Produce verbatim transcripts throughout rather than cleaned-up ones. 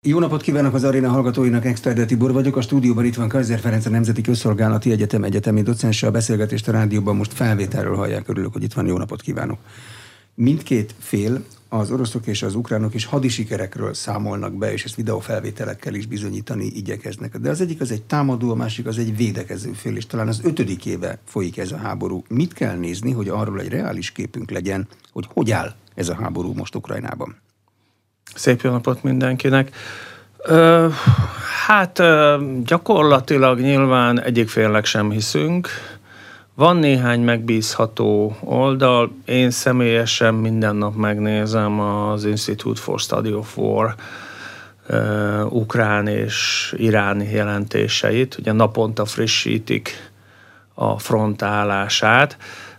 Jó napot kívánok az aréna hallgatóinak, Exterde Tibor vagyok. A stúdióban itt van Kaiser Ferenc, a Nemzeti Közszolgálati Egyetem egyetemi docense. A beszélgetést a rádióban most felvételről hallják, örülök, hogy itt van. Jó napot kívánok. Mindkét fél, az oroszok és az ukránok is hadisikerekről számolnak be, és ezt videófelvételekkel is bizonyítani igyekeznek. De az egyik az egy támadó, a másik az egy védekező fél, és talán az ötödik éve folyik ez a háború. Mit kell nézni, hogy arról egy reális képünk legyen, hogy hogy áll ez a háború most Ukrajnában? Szép jó napot mindenkinek. Ö, hát ö, gyakorlatilag nyilván egyik félnek sem hiszünk. Van néhány megbízható oldal. Én személyesen minden nap megnézem az Institute for Study of War ö, ukrán és iráni jelentéseit. Ugye naponta frissítik a front állását.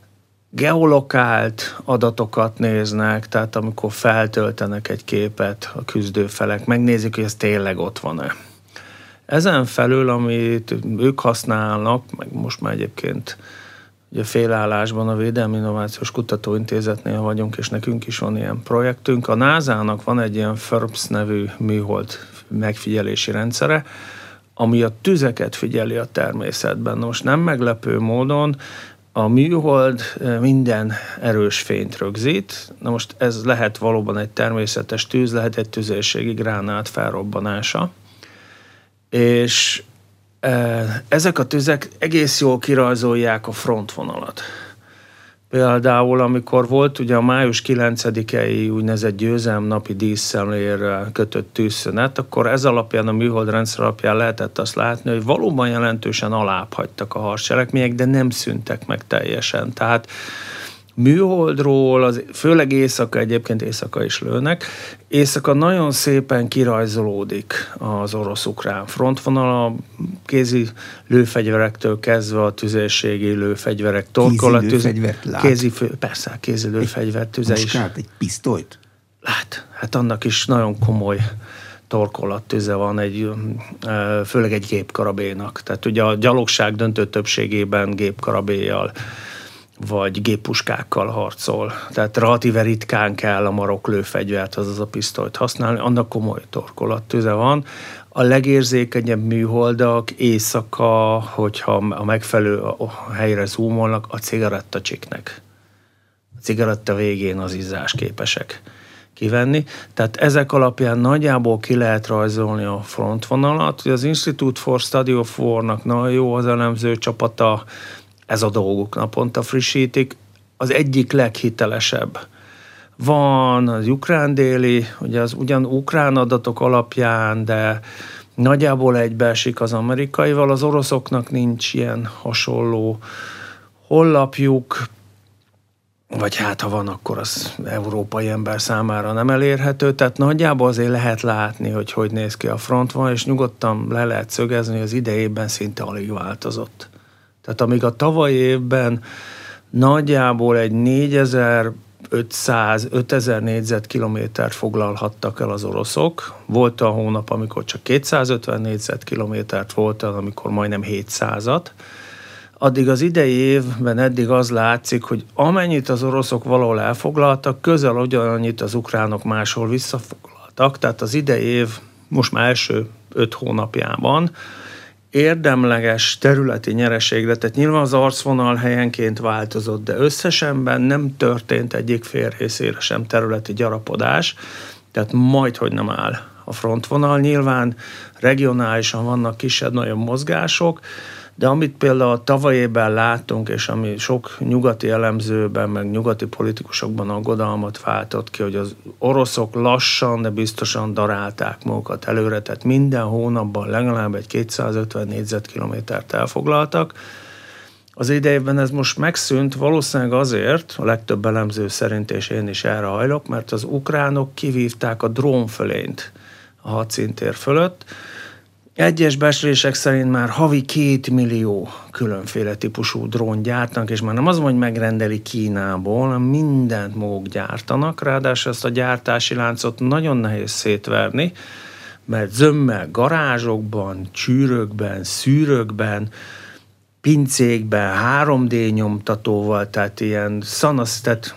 Geolokált adatokat néznek, tehát amikor feltöltenek egy képet a küzdőfelek, megnézik, hogy ez tényleg ott van-e. Ezen felül, amit ők használnak, meg most már egyébként ugye félállásban a Védelmi Innovációs Kutatóintézetnél vagyunk, és nekünk is van ilyen projektünk. A nászának van egy ilyen FIRBS nevű műhold megfigyelési rendszere, ami a tüzeket figyeli a természetben. Most nem meglepő módon a műhold minden erős fényt rögzít. Na most ez lehet valóban egy természetes tűz, lehet egy tüzérségi gránát felrobbanása. És ezek a tüzek egész jól kirajzolják a frontvonalat. Például, amikor volt ugye a május kilencedikei úgynevezett győzelmnapi díszszemlére kötött tűzszünet, akkor ez alapján, a műhold rendszer alapján lehetett azt látni, hogy valóban jelentősen alább hagytak a harccselekmények, de nem szűntek meg teljesen. Tehát műholdról, az, főleg éjszaka, egyébként éjszaka is lőnek, éjszaka nagyon szépen kirajzolódik az orosz-ukrán frontvonal, a kézi lőfegyverektől kezdve a tüzérségi lőfegyverek, torkolat, kézi lőfegyvert lát? Kézi, persze, kézi lőfegyvert, tüze is. Muskát, egy pisztolyt? Lát, hát annak is nagyon komoly torkolattüze van, egy, főleg egy gépkarabélynak. Tehát ugye a gyalogság döntő többségében gépkarabéllyal vagy géppuskákkal harcol. Tehát relatíve ritkán kell a marok lőfegyvert, azaz a pisztolyt használni, annak komoly torkolattüze van. A legérzékenyebb műholdak éjszaka, hogyha a megfelelő helyre zoomolnak, a cigarettacsiknek. A cigaretta végén az izzás képesek kivenni. Tehát ezek alapján nagyjából ki lehet rajzolni a frontvonalat. Az Institute for Study of War-nak nagyon jó az elemző csapata, ez a dolgok naponta frissítik. Az egyik leghitelesebb. Van az ukrán déli, ugye az ugyan ukrán adatok alapján, de nagyjából egybeesik az amerikaival. Az oroszoknak nincs ilyen hasonló honlapjuk, vagy hát ha van, akkor az európai ember számára nem elérhető. Tehát nagyjából azért lehet látni, hogy hogy néz ki a frontvonal, és nyugodtan le lehet szögezni, hogy az idejében szinte alig változott. Tehát amíg a tavalyi évben nagyjából egy négyezer-ötszáz-ötezer négyzetkilométert foglalhattak el az oroszok. Volt a hónap, amikor csak kétszázötven négyzetkilométert volt, amikor majdnem hétszázat. Addig az idei évben eddig az látszik, hogy amennyit az oroszok valahol elfoglaltak, közel ugyanannyit az ukránok máshol visszafoglaltak. Tehát az idei év most már első öt hónapjában érdemleges területi nyereségre, tehát nyilván az arcvonal helyenként változott, de összesenben nem történt egyik fél részére sem területi gyarapodás, tehát majdhogy nem áll a frontvonal. Nyilván regionálisan vannak kisebb-nagyobb mozgások, de amit például tavalyében láttunk, és ami sok nyugati elemzőben, meg nyugati politikusokban aggodalmat váltott ki, hogy az oroszok lassan, de biztosan darálták magukat előre, tehát minden hónapban legalább egy kétszázötven négyzetkilométert elfoglaltak. Az idejében ez most megszűnt, valószínűleg azért, a legtöbb elemző szerint, és én is erre hajlok, mert az ukránok kivívták a drónfölényt a hadszintér fölött. Egyes becslések szerint már havi két millió különféle típusú drón gyártanak, és már nem az, hogy megrendeli Kínából, hanem mindent maguk gyártanak, ráadásul ezt a gyártási láncot nagyon nehéz szétverni, mert zömmel garázsokban, csűrökben, szűrökben, pincékben, három dé nyomtatóval, tehát ilyen szanasz, tehát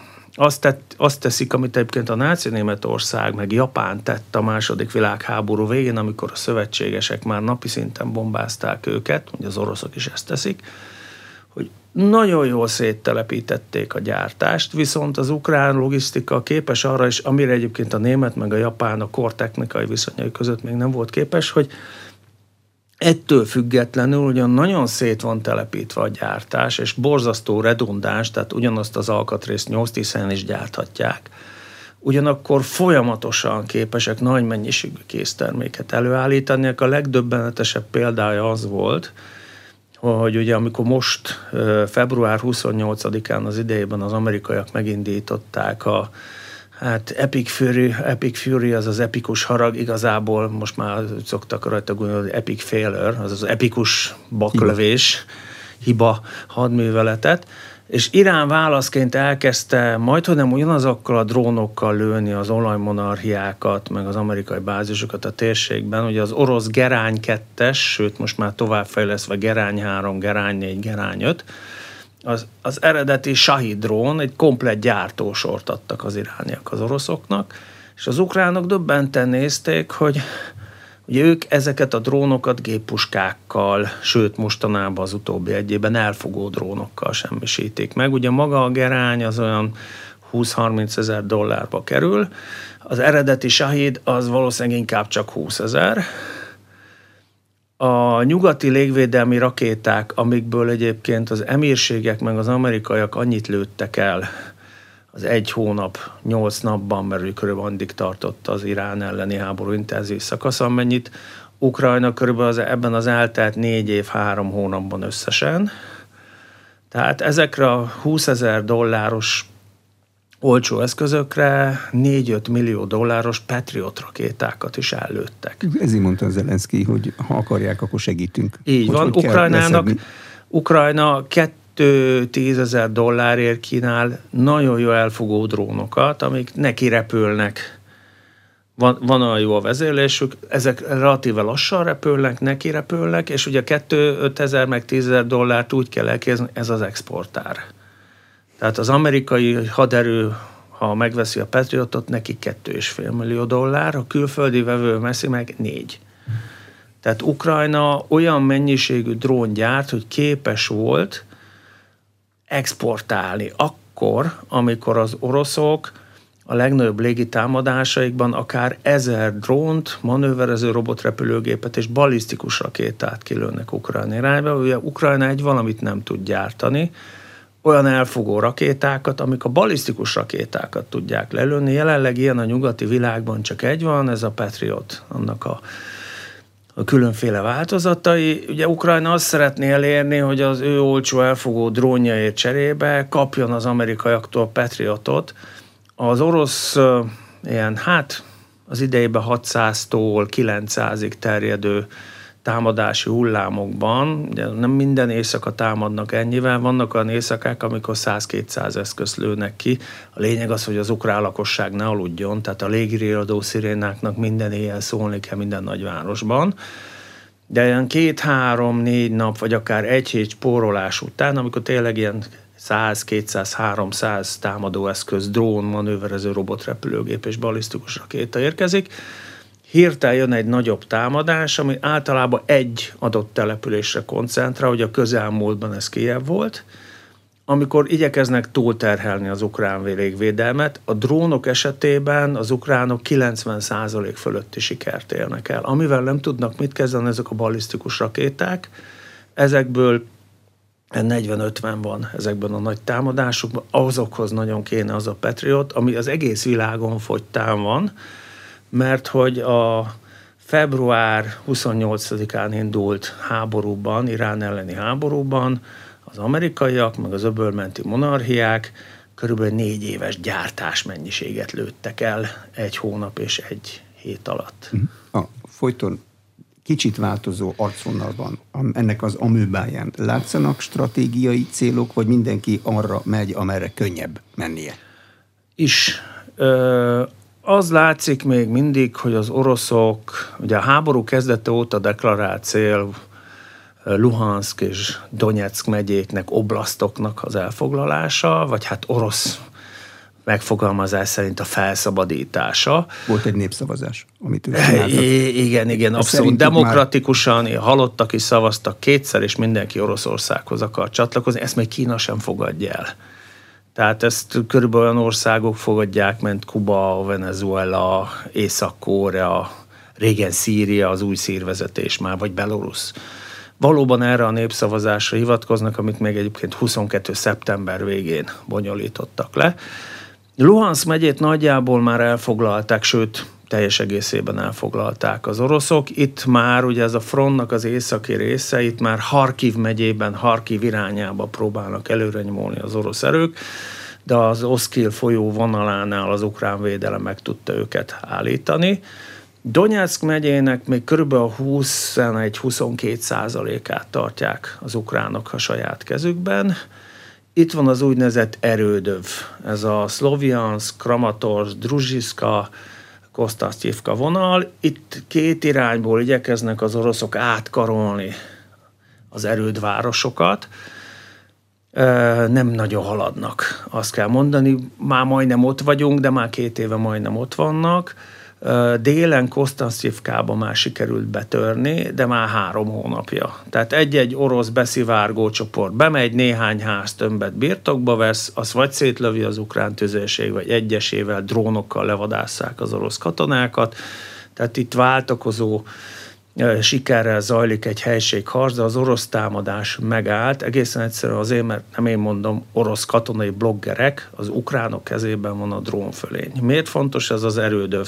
azt, tett, azt teszik, amit egyébként a náci Németország meg Japán tett a második világháború végén, amikor a szövetségesek már napi szinten bombázták őket, ugye az oroszok is ezt teszik, hogy nagyon jól széttelepítették a gyártást, viszont az ukrán logisztika képes arra is, amire egyébként a német meg a japán a kortechnikai viszonyai között még nem volt képes, hogy ettől függetlenül ugyan nagyon szét van telepítve a gyártás, és borzasztó redundáns, tehát ugyanazt az alkatrészt nyolc-tíz helyen is gyárthatják. Ugyanakkor folyamatosan képesek nagy mennyiségű készterméket előállítani. A legdöbbenetesebb példája az volt, hogy ugye amikor most február huszonnyolcadikán az idejében az amerikaiak megindították a hát Epic Fury, Epic Fury az az epikus harag, igazából most már szoktak rajta gondolni, hogy Epic Failure, az az epikus baklövés, hiba hadműveletet, és Irán válaszként elkezdte majdhogy ugyanazokkal a drónokkal lőni az olajmonarchiákat, meg az amerikai bázisokat a térségben. Ugye az orosz Gerány kettes, sőt most már továbbfejlesztve Gerány három, Gerány négy, Gerány öt, az, az eredeti Shahid drón, egy komplett gyártósort adtak az irániak az oroszoknak, és az ukránok döbbenten nézték, hogy ugye ők ezeket a drónokat géppuskákkal, sőt mostanában az utóbbi egy évben elfogó drónokkal semmisítik meg. Ugye maga a Gerány az olyan húsz-harminc ezer dollárba kerül, az eredeti Shahid az valószínűleg inkább csak húszezer. A nyugati légvédelmi rakéták, amikből egyébként az emírségek meg az amerikaiak annyit lőttek el az egy hónap, nyolc napban, mert ő körülbelül addig tartott az Irán elleni háború intenzív szakasz, amennyit Ukrajna körülbelül az, ebben az eltelt négy év, három hónapban összesen. Tehát ezekre a húszezer dolláros olcsó eszközökre négy-öt millió dolláros Patriot rakétákat is ellőttek. Ezért mondta Zelenszky, hogy ha akarják, akkor segítünk. Így hogy, van. hogy Ukrajnának, Ukrajna kettő tízezer dollárért kínál nagyon jó elfogó drónokat, amik neki repülnek. Van, van olyan jó a vezérlésük, ezek relatíve lassan repülnek, neki repülnek, és ugye kettő-ötezer meg tízezer dollárt úgy kell elképzelni, ez az exportár. Tehát az amerikai haderő, ha megveszi a Patriotot, neki kettő és fél millió dollár, a külföldi vevő veszi meg négy. Tehát Ukrajna olyan mennyiségű drón gyárt, hogy képes volt exportálni akkor, amikor az oroszok a legnagyobb légitámadásaikban akár ezer drónt, manőverező robotrepülőgépet és balisztikus rakétát kilőnek Ukrajna irányba. Ugye Ukrajna egy valamit nem tud gyártani, olyan elfogó rakétákat, amik a balisztikus rakétákat tudják lelőni. Jelenleg ilyen a nyugati világban csak egy van, ez a Patriot, annak a, a különféle változatai. Ugye Ukrajna azt szeretné elérni, hogy az ő olcsó elfogó drónjaért cserébe kapjon az amerikaiaktól Patriotot. Az orosz ilyen, hát az idejében hatszáztól kilencszázig terjedő támadási hullámokban, ugye nem minden éjszaka támadnak ennyivel, vannak olyan éjszakák, amikor száz-kétszáz eszközt lőnek ki. A lényeg az, hogy az ukrán lakosság ne aludjon, tehát a légiriadó szirénáknak minden éjjel szólni kell minden nagyvárosban. De ilyen két, három, négy nap, vagy akár egy hét spórolás után, amikor tényleg ilyen száz, kétszáz, háromszáz támadóeszköz, drón, manőverező robotrepülőgép és balisztikus rakéta érkezik, hirtelen jön egy nagyobb támadás, ami általában egy adott településre koncentrál, hogy a közelmúltban ez Kijev volt, amikor igyekeznek túlterhelni az ukrán légvédelmet. A drónok esetében az ukránok kilencven százalék fölötti sikert érnek el. Amivel nem tudnak mit kezdeni ezek a balisztikus rakéták, ezekből negyven-ötven van ezekben a nagy támadásokban, azokhoz nagyon kéne az a Patriot, ami az egész világon fogytán van, mert hogy a február huszonnyolcadikán indult háborúban, Irán elleni háborúban az amerikaiak, meg az öbölmenti monarchiák körülbelül négy éves gyártás mennyiséget lőttek el egy hónap és egy hét alatt. A folyton kicsit változó arcvonalban, ennek az amőbáján látszanak stratégiai célok, vagy mindenki arra megy, amerre könnyebb mennie? Is. Ö, az látszik még mindig, hogy az oroszok, ugye a háború kezdete óta deklarált cél Luhanszk és Donyeck megyéknek, oblasztoknak az elfoglalása, vagy hát orosz megfogalmazás szerint a felszabadítása. Volt egy népszavazás, amit ők csináltak. Igen, igen, abszolút demokratikusan, már... halottak is szavaztak kétszer, és mindenki Oroszországhoz akar csatlakozni. Ezt még Kína sem fogadja el. Tehát ezt körülbelül olyan országok fogadják, mint Kuba, Venezuela, Észak-Korea, régen Szíria, az új szírvezetés már, vagy Belarus. Valóban erre a népszavazásra hivatkoznak, amit még egyébként huszonkettő szeptember végén bonyolítottak le. Luhanszk megyét nagyjából már elfoglalták, sőt, teljes egészében elfoglalták az oroszok. Itt már ugye ez a frontnak az északi része, itt már Harkiv megyében, Harkiv irányába próbálnak előre nyomulni az orosz erők, de az Oszkil folyó vonalánál az ukrán védelem meg tudta őket állítani. Donyeck megyének még körülbelül huszonegy-huszonkettő százalékát tartják az ukránok a saját kezükben. Itt van az úgynevezett erődöv. Ez a Szlovjanszk, Kramatorsk, Druzsiszka, Kostasztyivka vonal. Itt két irányból igyekeznek az oroszok átkarolni az erődvárosokat. Nem nagyon haladnak, azt kell mondani. Már majdnem ott vagyunk, de már két éve majdnem ott vannak. Délen Kostasztyivkába már sikerült betörni, de már három hónapja. Tehát egy-egy orosz beszivárgó csoport bemegy, néhány ház tömbet birtokba vesz, az vagy szétlövi az ukrán tüzérség, vagy egyesével drónokkal levadásszák az orosz katonákat. Tehát itt váltakozó sikerrel zajlik egy helységharc, de az orosz támadás megállt. Egészen egyszerűen azért, mert nem én mondom, orosz katonai bloggerek, az ukránok kezében van a drónfölény. Miért fontos ez az erődöv?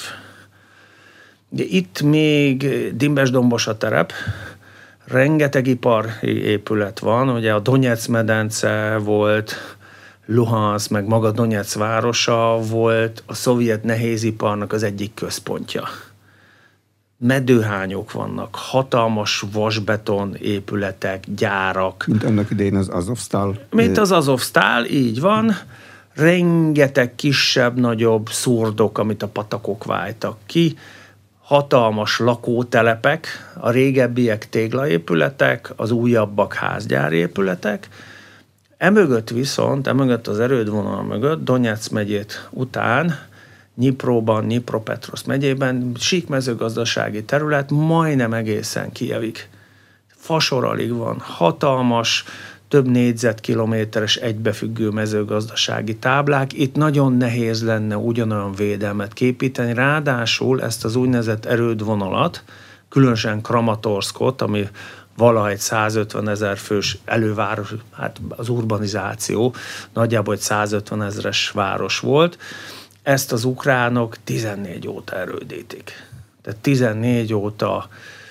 De itt még dimbes-dombos a terep, rengeteg ipari épület van, ugye a Donyeck medence volt, Luhanszk, meg maga Donyeck városa volt a szovjet nehéziparnak az egyik központja. Medőhányok vannak, hatalmas vasbeton épületek, gyárak. Mint annak idején az Azovstal. Mint az Azovstal, így van. Rengeteg kisebb-nagyobb szurdok, amit a patakok váltak ki. Hatalmas lakótelepek, a régebbiek téglaépületek, az újabbak házgyárépületek. Emögött viszont, emögött az erődvonal mögött, Donyeck megyét után, Nyipróban, Nyipropetrovszk megyében sík mezőgazdasági terület majdnem egészen Kijevig. Fasoralig van, hatalmas, több négyzetkilométeres egybefüggő mezőgazdasági táblák. Itt nagyon nehéz lenne ugyanolyan védelmet képíteni, ráadásul ezt az úgynevezett erődvonalat, különösen Kramatorszkot, ami valahogy százötven ezer fős előváros, hát az urbanizáció nagyjából egy százötven ezeres város volt, ezt az ukránok tizennégy óta erődítik. Tehát tizennégy óta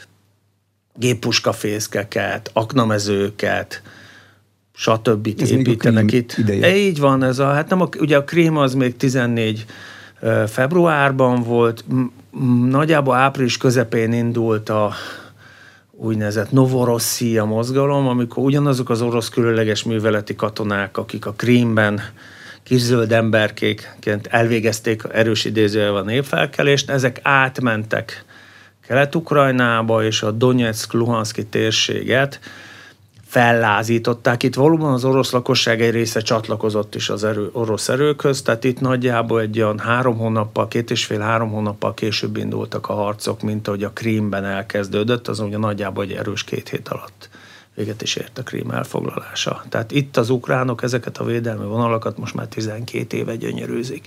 géppuskafészkeket, aknamezőket, stb. Építenek itt. Ideje. Így van, ez a, hát nem a, ugye a Krím az még tizennégy februárban volt, nagyjából április közepén indult a úgynevezett Novorosszija mozgalom, amikor ugyanazok az orosz különleges műveleti katonák, akik a Krímben kis-zöld emberkékként elvégezték erős idézőjelben a népfelkelést, ezek átmentek Kelet-Ukrajnába, és a Donyeck-Luhanszki térséget fellázították. Itt valóban az orosz lakosság egy része csatlakozott is az erő, orosz erőkhöz, tehát itt nagyjából egy olyan három hónappal, két és fél három hónappal később indultak a harcok, mint ahogy a Krímben elkezdődött, az ugye nagyjából egy erős két hét alatt véget is ért a Krím elfoglalása. Tehát itt az ukránok ezeket a védelmi vonalakat most már tizenkét éve gyönyörűzik.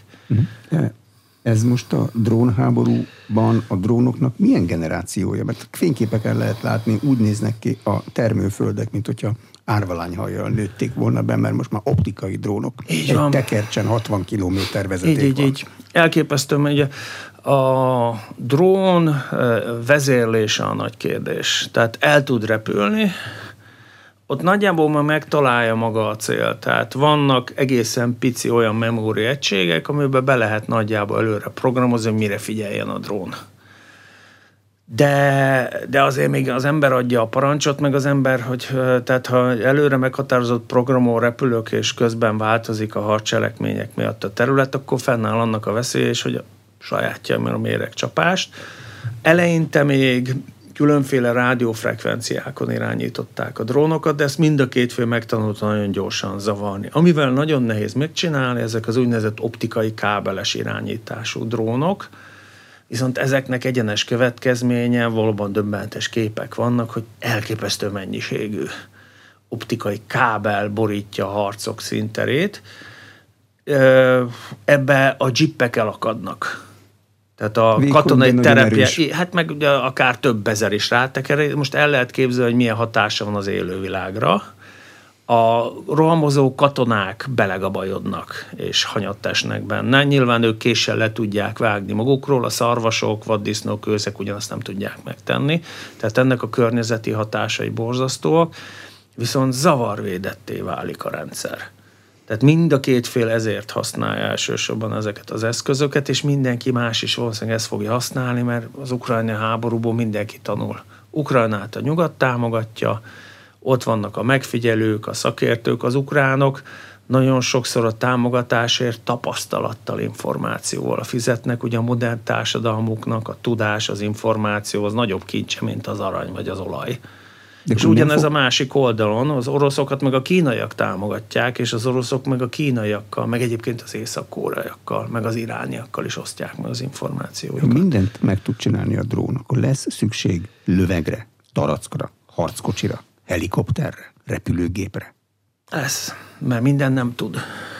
Ez most a drónháborúban a drónoknak milyen generációja? Mert fényképeken lehet látni, úgy néznek ki a termőföldek, mint hogyha árvalányhajjal nőtték volna be, mert most már optikai drónok. Így egy van. tekercsen hatvan kilométer vezeték így, így, van. így. Elképesztő, hogy a drón vezérlése a nagy kérdés. Tehát el tud repülni, ott nagyjából már megtalálja maga a cél. Tehát vannak egészen pici olyan memóri egységek, amiben be lehet nagyjából előre programozni, hogy mire figyeljen a drón. De, de azért még az ember adja a parancsot, meg az ember, hogy tehát ha előre meghatározott programon repülök, és közben változik a harccselekmények miatt a terület, akkor fennáll annak a veszélye is, hogy a sajátja a méregcsapást. Eleinte még különféle rádiófrekvenciákon irányították a drónokat, de ezt mind a két fél megtanulta nagyon gyorsan zavarni. Amivel nagyon nehéz megcsinálni, ezek az úgynevezett optikai kábeles irányítású drónok, viszont ezeknek egyenes következménye, valóban döbbenetes képek vannak, hogy elképesztő mennyiségű optikai kábel borítja a harcok színterét. Ebbe a dzsippek elakadnak. Tehát a Vékony, katonai terepje, erős. hát meg ugye akár több ezer is ráteker. Most el lehet képzelni, hogy milyen hatása van az élővilágra. A rohamozó katonák belegabajodnak, és hanyatt esnek benne. Nyilván ők késsel le tudják vágni magukról, a szarvasok, vaddisznók, őszek ugyanazt nem tudják megtenni. Tehát ennek a környezeti hatásai borzasztóak, viszont zavarvédetté válik a rendszer. Tehát mind a két fél ezért használja elsősorban ezeket az eszközöket, és mindenki más is valószínűleg ezt fogja használni, mert az ukrajnai háborúból mindenki tanul. Ukrajnát a nyugat támogatja, ott vannak a megfigyelők, a szakértők, az ukránok, nagyon sokszor a támogatásért tapasztalattal, információval fizetnek, ugye a modern társadalmuknak a tudás, az információ az nagyobb kincse, mint az arany vagy az olaj. De és ugyanez fog... a másik oldalon, az oroszokat meg a kínaiak támogatják, és az oroszok meg a kínaiakkal, meg egyébként az észak-koreaiakkal, meg az irániakkal is osztják meg az információjukat. Ha mindent meg tud csinálni a drón, akkor lesz szükség lövegre, tarackra, harckocsira, helikopterre, repülőgépre. Ez, mert minden nem tud.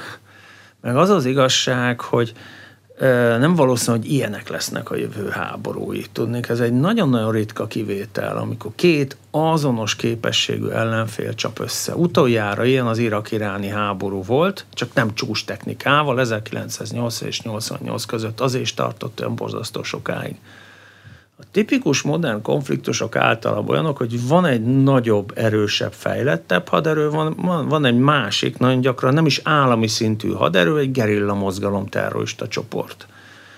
Meg az az igazság, hogy nem valószínű, hogy ilyenek lesznek a jövő háborúi. Tudnék, ez egy nagyon-nagyon ritka kivétel, amikor két azonos képességű ellenfél csap össze. Utoljára ilyen az irak-iráni háború volt, csak nem csúcs technikával, ezerkilencszáznyolcvan és nyolcvannyolc között azért is tartott olyan borzasztó sokáig. A tipikus modern konfliktusok általában olyanok, hogy van egy nagyobb, erősebb, fejlettebb haderő, van, van, van egy másik, nagyon gyakran nem is állami szintű haderő, egy gerilla mozgalom, terrorista csoport.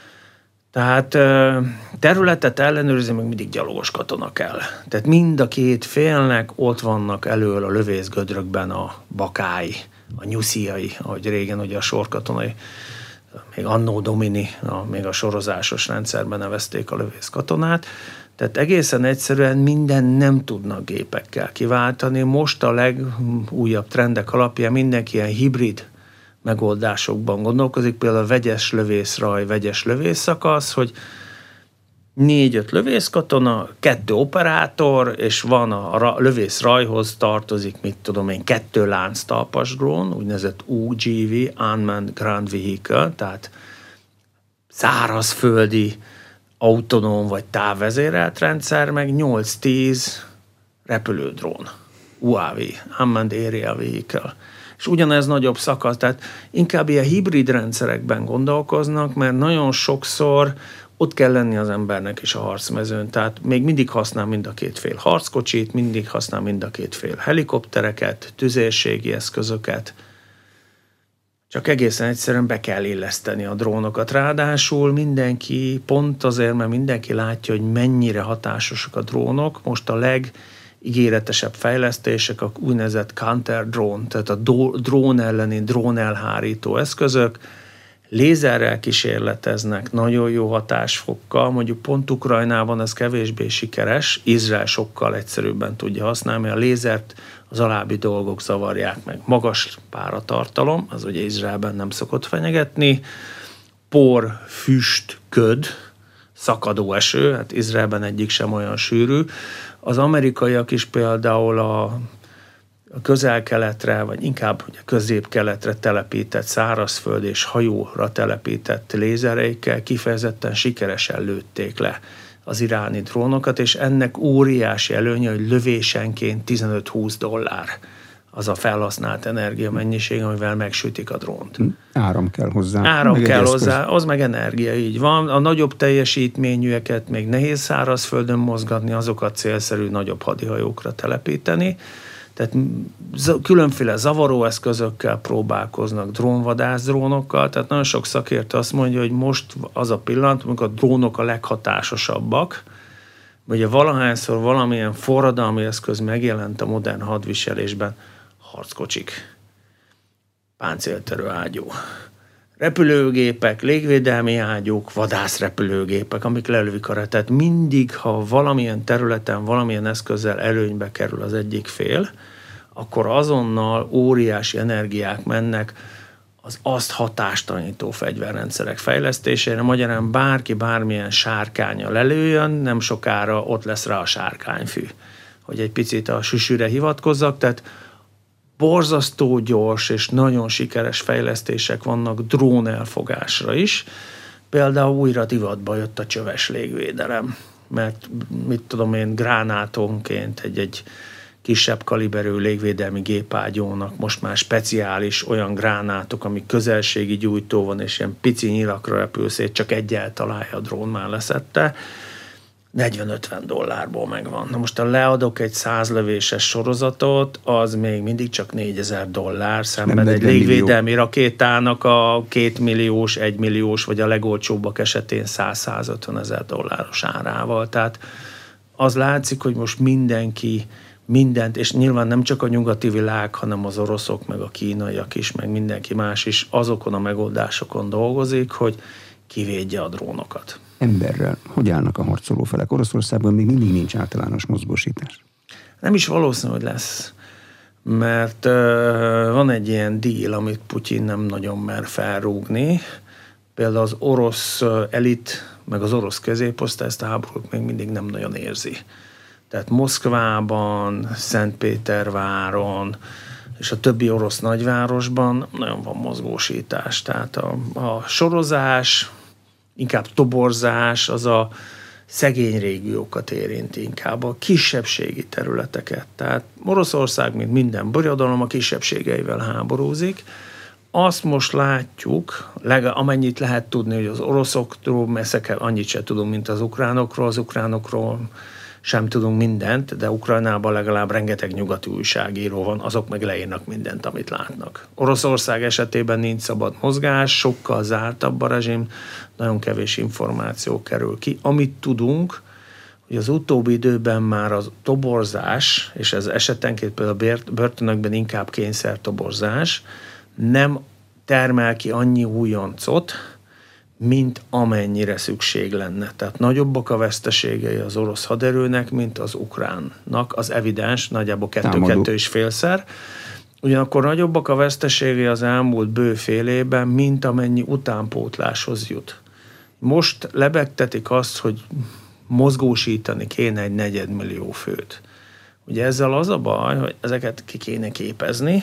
Tehát területet ellenőrizni meg mindig gyalogos katona kell. Tehát mind a két félnek ott vannak elől a lövészgödrökben a bakái, a nyusziai, ahogy régen ugye a sorkatonai, még Anno Domini, a, még a sorozásos rendszerben nevezték a lövészkatonát. Tehát egészen egyszerűen minden nem tudnak gépekkel kiváltani. Most a legújabb trendek alapján mindenki ilyen hibrid megoldásokban gondolkozik, például a vegyes lövészraj, vegyes lövészszakasz, hogy négy-öt lövészkatona, kettő operátor, és van a lövészrajhoz tartozik, mit tudom én, kettő lánctalpas drón, úgynevezett U G V, Unmanned Ground Vehicle, tehát szárazföldi, autonóm vagy távvezérelt rendszer, meg nyolc-tíz repülődrón, U A V, Unmanned Aerial Vehicle. És ugyanez nagyobb szakasz, tehát inkább ilyen hibrid rendszerekben gondolkoznak, mert nagyon sokszor ott kell lenni az embernek is a harcmezőn, tehát még mindig használ mind a két fél harckocsit, mindig használ mind a két fél helikoptereket, tüzérségi eszközöket, csak egészen egyszerűen be kell illeszteni a drónokat. Ráadásul mindenki, pont azért, mert mindenki látja, hogy mennyire hatásosak a drónok, most a legígéretesebb fejlesztések a úgynevezett counter drone, tehát a drón elleni drón elhárító eszközök, lézerrel kísérleteznek, nagyon jó hatásfokkal, mondjuk pont Ukrajnában ez kevésbé sikeres, Izrael sokkal egyszerűbben tudja használni, mert a lézert az alábbi dolgok zavarják meg. Magas páratartalom, az ugye Izraelben nem szokott fenyegetni, por, füst, köd, szakadó eső, hát Izraelben egyik sem olyan sűrű. Az amerikaiak is például a a közel-keletre, vagy inkább ugye közép-keletre telepített szárazföld és hajóra telepített lézereikkel kifejezetten sikeresen lőtték le az iráni drónokat, és ennek óriási előnye, hogy lövésenként tizenöt-húsz dollár az a felhasznált energiamennyiség, amivel megsütik a drónt. Áram kell hozzá. Áram kell hozzá, az meg energia, így van. A nagyobb teljesítményűeket még nehéz szárazföldön mozgatni, azokat célszerű nagyobb hadihajókra telepíteni. Tehát különféle zavaróeszközökkel próbálkoznak, drónvadász drónokkal, tehát nagyon sok szakértő azt mondja, hogy most az a pillanat, amikor a drónok a leghatásosabbak, ugye valahányszor valamilyen forradalmi eszköz megjelent a modern hadviselésben, harckocsik, páncéltörő ágyú, repülőgépek, légvédelmi ágyúk, vadászrepülőgépek, amik lelövik a retet. Mindig, ha valamilyen területen, valamilyen eszközzel előnybe kerül az egyik fél, akkor azonnal óriási energiák mennek az azt hatástalanító fegyverrendszerek fejlesztésére. Magyarán bárki bármilyen sárkánya lelőjön, nem sokára ott lesz rá a sárkányfű. Hogy egy picit a süsűre hivatkozzak, tehát borzasztó gyors és nagyon sikeres fejlesztések vannak drón elfogásra is. Például újra divatba jött a csöves légvédelem, mert mit tudom én, gránátonként egy-egy kisebb kaliberű légvédelmi gépágyónak most már speciális olyan gránátok, amik közelségi gyújtó van, és ilyen pici nyilakra repül szét, csak egyel találja a drón, már leszette. negyven-ötven dollárból megvan. Na most, ha leadok egy százlövéses sorozatot, az még mindig csak négyezer dollár, szemben egy légvédelmi rakétának a kétmilliós, egymilliós, vagy a legolcsóbbak esetén száz-százötven ezer dolláros árával. Tehát az látszik, hogy most mindenki mindent, és nyilván nem csak a nyugati világ, hanem az oroszok, meg a kínaiak is, meg mindenki más is azokon a megoldásokon dolgozik, hogy kivédje a drónokat. Emberrel hogy állnak a harcoló felek? Oroszországban még mindig nincs általános mozgósítás. Nem is valószínű, hogy lesz. Mert uh, van egy ilyen deal, amit Putyin nem nagyon mer felrúgni. Például az orosz elit, meg az orosz középosztály ezt a háborút még mindig nem nagyon érzi. Tehát Moszkvában, Szentpéterváron és a többi orosz nagyvárosban nagyon van mozgósítás. Tehát a, a sorozás, inkább toborzás, az a szegény régiókat érinti, inkább a kisebbségi területeket. Tehát Oroszország, mint minden birodalom, a kisebbségeivel háborúzik. Azt most látjuk, legalább amennyit lehet tudni, hogy az oroszoktól, messze annyit sem tudunk, mint az ukránokról, az ukránokról sem tudunk mindent, de Ukrajnában legalább rengeteg nyugati újságíró van, azok meg leírnak mindent, amit látnak. Oroszország esetében nincs szabad mozgás, sokkal zártabb a rezsim, nagyon kevés információ kerül ki. Amit tudunk, hogy az utóbbi időben már az toborzás, és ez esetenként például a börtönökben inkább kényszertoborzás, nem termel ki annyi újoncot, mint amennyire szükség lenne. Tehát nagyobbak a veszteségei az orosz haderőnek, mint az ukránnak. Az evidens, nagyjából kettő-kettő és félszer. Ugyanakkor nagyobbak a veszteségei az elmúlt bő fél évben, mint amennyi utánpótláshoz jut. Most lebegtetik azt, hogy mozgósítani kéne egy negyedmillió főt. Ugye ezzel az a baj, hogy ezeket ki kéne képezni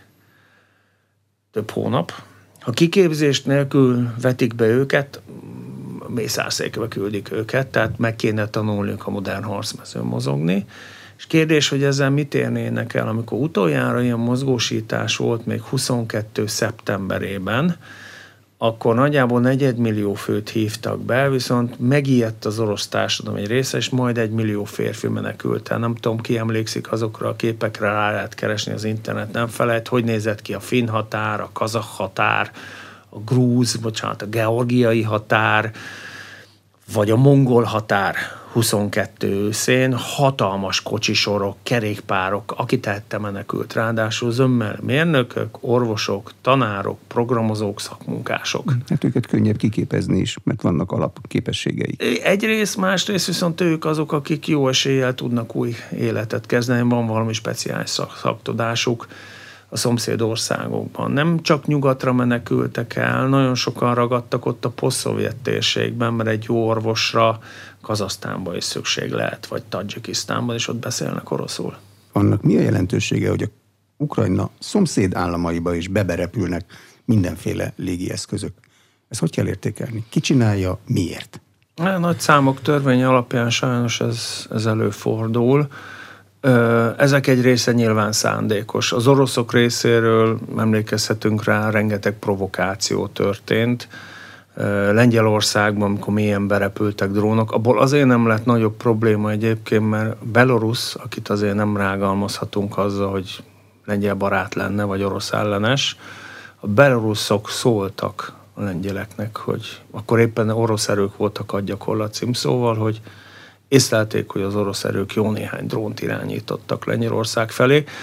több hónap. Ha kiképzést nélkül vetik be őket, mészárszékbe küldik őket, tehát meg kéne tanulniuk a modern harcmezőn mozogni. És kérdés, hogy ezzel mit érnének el, amikor utoljára ilyen mozgósítás volt még huszonkettő szeptemberében, akkor nagyjából negyedmillió főt hívtak be, viszont megijedt az orosz társadalom egy része, és majd egy millió férfi menekült el. Nem tudom, ki emlékszik azokra a képekre, rá lehet keresni az internet, nem felejt, hogy nézett ki a finn határ, a kazakh határ, a grúz, bocsánat, a georgiai határ, vagy a mongol határ huszonkettő őszén, hatalmas kocsisorok, kerékpárok, aki tehette menekült, ráadásul zömmel mérnökök, orvosok, tanárok, programozók, szakmunkások. Hát őket könnyebb kiképezni is, mert vannak alapképességeik. Egyrészt, másrészt viszont ők azok, akik jó eséllyel tudnak új életet kezdeni, van valami speciális szak, szaktudásuk a szomszéd országokban. Nem csak nyugatra menekültek el, nagyon sokan ragadtak ott a posztszovjet térségben, mert egy jó orvosra Kazahsztánban is szükség lehet, vagy Tadzsikisztánban, és ott beszélnek oroszul. Annak mi a jelentősége, hogy a Ukrajna szomszéd államaiba is beberepülnek mindenféle légieszközök? Ezt hogy kell értékelni? Ki csinálja, miért? Nagy számok törvény alapján sajnos ez, ez előfordul. Ezek egy része nyilván szándékos. Az oroszok részéről emlékezhetünk rá, rengeteg provokáció történt. Lengyelországban, amikor mélyen berepültek drónok, abból azért nem lett nagyobb probléma egyébként, mert Belarus, akit azért nem rágalmazhatunk azzal, hogy lengyel barát lenne, vagy orosz ellenes, a belaruszok szóltak a lengyeleknek, hogy akkor éppen orosz erők voltak adjakollat címszóval, hogy észlelték, hogy az orosz erők jó néhány drónt irányítottak Lengyelország felé.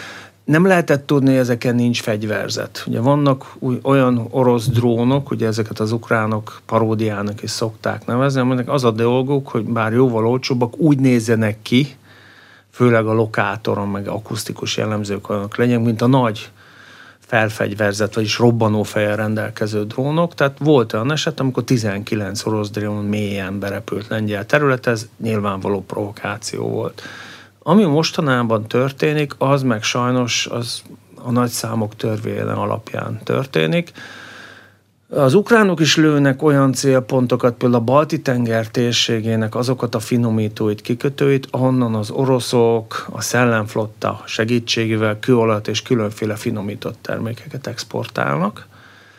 nem lehetett tudni, hogy ezeken nincs fegyverzet. Ugye vannak új, olyan orosz drónok, ugye ezeket az ukránok paródiának is szokták nevezni, aminek az a dolguk, hogy bár jóval olcsóbbak, úgy nézzenek ki, főleg a lokátoron, meg akusztikus jellemzők olyanok legyenek, mint a nagy felfegyverzet, vagyis robbanófejjel rendelkező drónok. Tehát volt olyan eset, amikor tizenkilenc orosz drón mélyen berepült lengyel terület, ez nyilvánvaló provokáció volt. Ami mostanában történik, az meg sajnos az a nagy számok törvénye alapján történik. Az ukránok is lőnek olyan célpontokat, például a Balti-tenger térségének azokat a finomítóit, kikötőit, ahonnan az oroszok a szellemflotta segítségével kőolajat és különféle finomított termékeket exportálnak.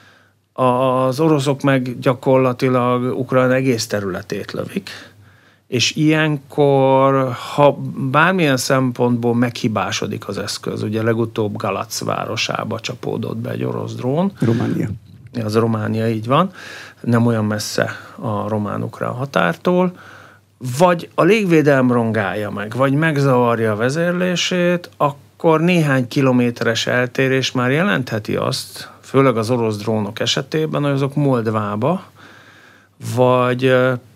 Az oroszok meg gyakorlatilag Ukrajna egész területét lövik, és ilyenkor, ha bármilyen szempontból meghibásodik az eszköz, ugye legutóbb Galac városába csapódott be egy orosz drón. Románia. Az a Románia, így van, nem olyan messze a román-ukrán határtól, vagy a légvédelem rongálja meg, vagy megzavarja a vezérlését, akkor néhány kilométeres eltérés már jelentheti azt, főleg az orosz drónok esetében, hogy azok Moldvába, vagy,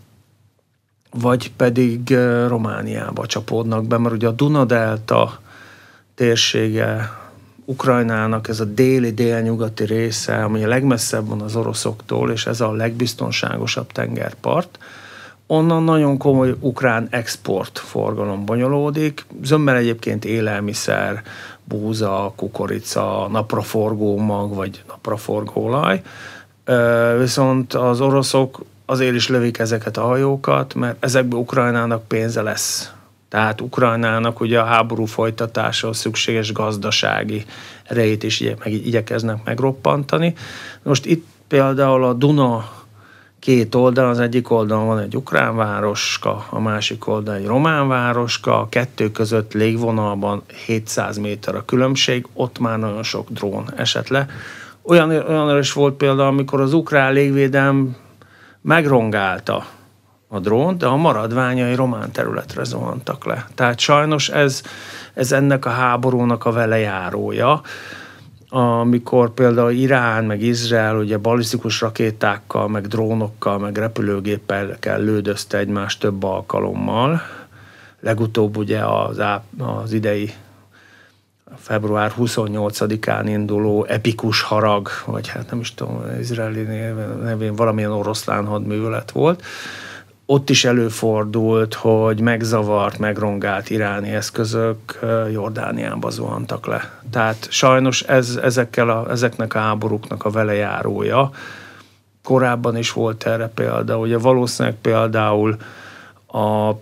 vagy pedig Romániába csapódnak be, mert ugye a Duna-delta térsége Ukrajnának ez a déli-délnyugati része, ami a legmesszebb van az oroszoktól, és ez a legbiztonságosabb tengerpart, onnan nagyon komoly ukrán export forgalom bonyolódik. Zömmel egyébként élelmiszer, búza, kukorica, napraforgó mag, vagy napraforgó olaj. Viszont az oroszok azért is lövik ezeket a hajókat, mert ezekből Ukrajnának pénze lesz. Tehát Ukrajnának ugye a háború folytatása szükséges gazdasági erejét is igye, meg, igyekeznek megroppantani. Most itt például a Duna két oldal, az egyik oldalon van egy ukrán városka, a másik oldalon egy román városka, a kettő között légvonalban hétszáz méter a különbség, ott már nagyon sok drón esett le. Olyan, olyan is volt például, amikor az ukrán légvédelem megrongálta a drón, de a maradványai román területre zuhantak le. Tehát sajnos ez, ez ennek a háborúnak a velejárója, amikor például Irán, meg Izrael ugye balisztikus rakétákkal, meg drónokkal, meg repülőgéppel lődözte egymást több alkalommal. Legutóbb ugye az, az idei február huszonnyolcadikán induló epikus harag, vagy hát nem is tudom, izraeli nevén valamilyen oroszlán hadművelet volt. Ott is előfordult, hogy megzavart, megrongált iráni eszközök Jordániába zuhantak le. Tehát sajnos ez, ezekkel a, ezeknek a háborúknak a velejárója. Korábban is volt erre példa. Ugye valószínűleg például a, a,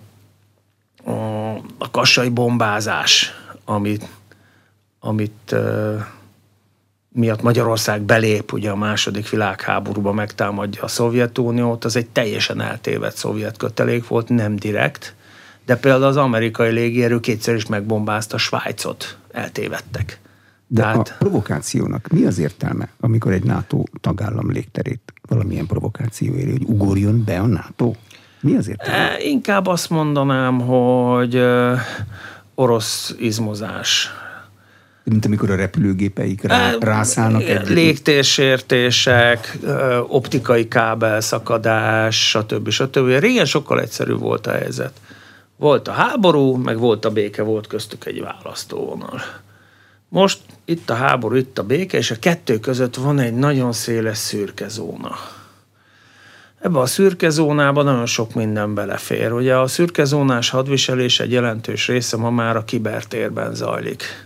a kassai bombázás, amit, amit miatt Magyarország belép ugye a második világháborúba, megtámadja a Szovjetuniót, az egy teljesen eltévedt szovjet kötelék volt, nem direkt, de például az amerikai légierő kétszer is megbombázta Svájcot, eltévedtek. De Tehát... a provokációnak mi az értelme, amikor egy NATO tagállam légterét valamilyen provokáció éri, hogy ugorjon be a NATO? Mi az értelme? E, inkább azt mondanám, hogy ö, orosz izmozás. Mint amikor a repülőgépeik rá, rászállnak egy... Légtérsértések, optikai kábelszakadás, stb. stb. Régen sokkal egyszerűbb volt a helyzet. Volt a háború, meg volt a béke, volt köztük egy választóvonal. Most itt a háború, itt a béke, és a kettő között van egy nagyon széles szürke zóna. Ebben a szürke zónában nagyon sok minden belefér. Ugye a szürke zónás hadviselés egy jelentős része ma már a kibertérben zajlik.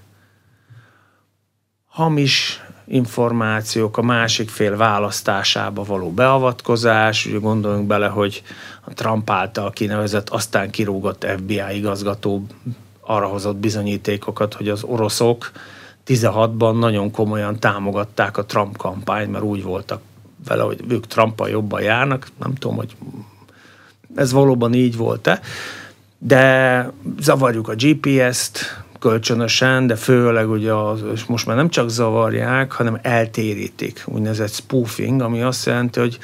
Hamis információk, a másik fél választásába való beavatkozás, ugye gondoljunk bele, hogy a Trump által kinevezett, aztán kirúgott ef bé i igazgató arra hozott bizonyítékokat, hogy az oroszok tizenhatban nagyon komolyan támogatták a Trump kampányt, mert úgy voltak vele, hogy ők Trumpal jobban járnak, nem tudom, hogy ez valóban így volt-e, de zavarjuk a gé pé est, kölcsönösen, de főleg ugye az, és most már nem csak zavarják, hanem eltérítik, úgynevezett spoofing, ami azt jelenti, hogy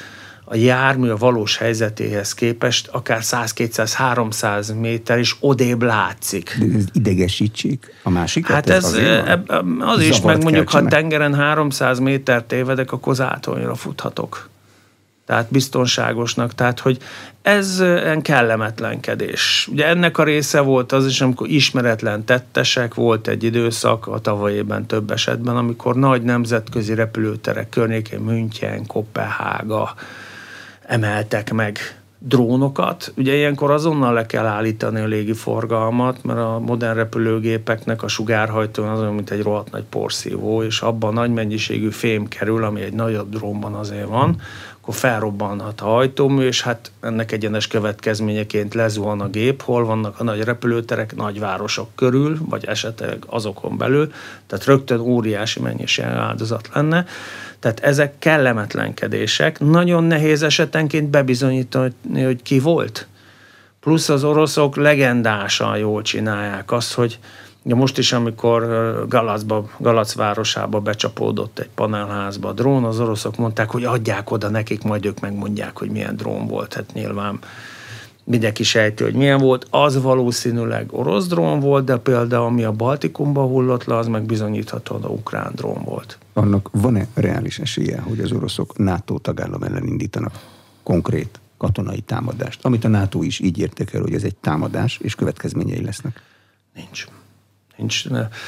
a jármű a valós helyzetéhez képest akár száz-kétszáz-háromszáz méter is odébb látszik. De ez idegesítsék a másikat? Hát ez, ez az, az is, meg mondjuk, ha tengeren háromszáz méter tévedek, akkor zátonyra futhatok. Tehát biztonságosnak, tehát hogy ez kellemetlenkedés. Ugye ennek a része volt az is, amikor ismeretlen tettesek, volt egy időszak a tavalyében több esetben, amikor nagy nemzetközi repülőterek környékén München, Koppenhága emeltek meg drónokat. Ugye ilyenkor azonnal le kell állítani a légiforgalmat, mert a modern repülőgépeknek a sugárhajtó az olyan, mint egy rohadt nagy porszívó, és abban nagy mennyiségű fém kerül, ami egy nagyobb drónban azért van, akkor felrobbanhat a hajtómű, és hát ennek egyenes következményeként lezuhan a gép, hol vannak a nagy repülőterek, nagyvárosok körül, vagy esetleg azokon belül, tehát rögtön óriási mennyiség áldozat lenne. Tehát ezek kellemetlenkedések, nagyon nehéz esetenként bebizonyítani, hogy ki volt. Plusz az oroszok legendásan jól csinálják azt, hogy ja most is, amikor Galacba, Galac városába becsapódott egy panelházba a drón, az oroszok mondták, hogy adják oda nekik, majd ők megmondják, hogy milyen drón volt. Hát nyilván mindenki sejti, hogy milyen volt. Az valószínűleg orosz drón volt, de például ami a Baltikumba hullott le, az meg bizonyíthatóan a ukrán drón volt. Annak van-e reális esélye, hogy az oroszok NATO tagállam ellen indítanak konkrét katonai támadást, amit a NATO is így értékel, hogy ez egy támadás, és következményei lesznek? Nincs. Nincs.